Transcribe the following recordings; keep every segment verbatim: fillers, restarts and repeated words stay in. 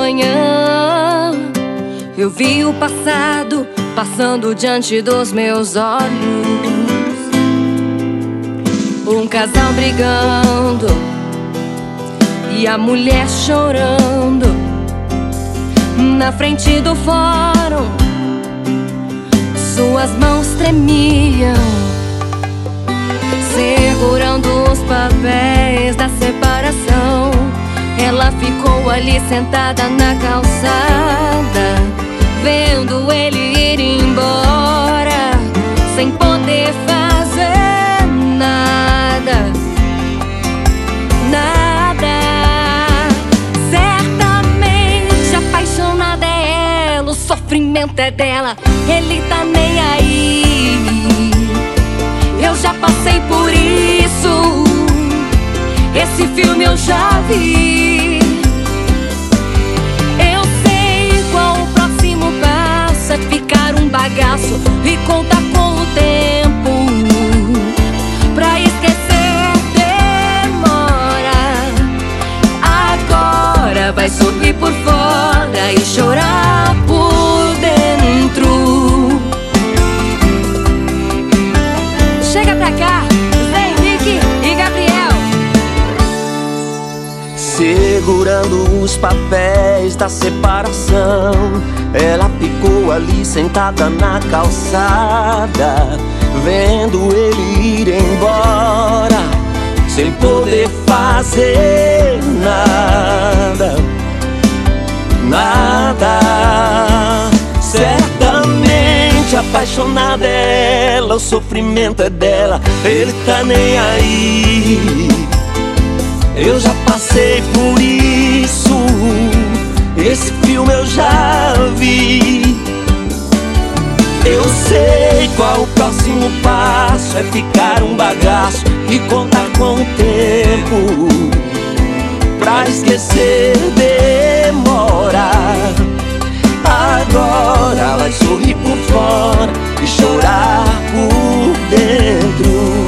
manhã eu vi o passado passando diante dos meus olhos. Um casal brigando e a mulher chorando na frente do fórum. Suas mãos tremiam, segurando os papéis da separação. Ela ficou ali sentada na calçada, vendo ele ir embora, sem poder fazer nada, nada. Certamente apaixonada é ela, o sofrimento é dela, ele tá nem aí. Eu já passei por isso, esse filme eu já vi. Eu sei qual o próximo passo, é ficar um bagaço e contar com o tempo. Pra esquecer demora, agora vai sorrir por fora e chorar por dentro. Chega pra cá, Zé Henrique e Gabriel. Segurando os papéis da separação, ela ficou ali sentada na calçada, vendo ele ir embora, sem poder fazer nada, nada. Certamente apaixonada é ela, o sofrimento é dela, ele tá nem aí. Eu já passei por isso, esse filme eu já vi. Eu sei qual o próximo passo, é ficar um bagaço e contar com o tempo. Pra esquecer demora, agora vai sorrir por fora e chorar por dentro.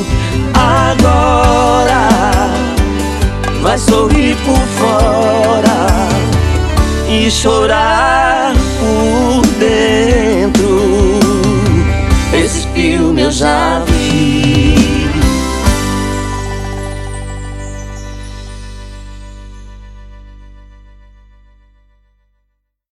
Agora vai sorrir por fora e chorar por dentro. Esse filme eu já vi.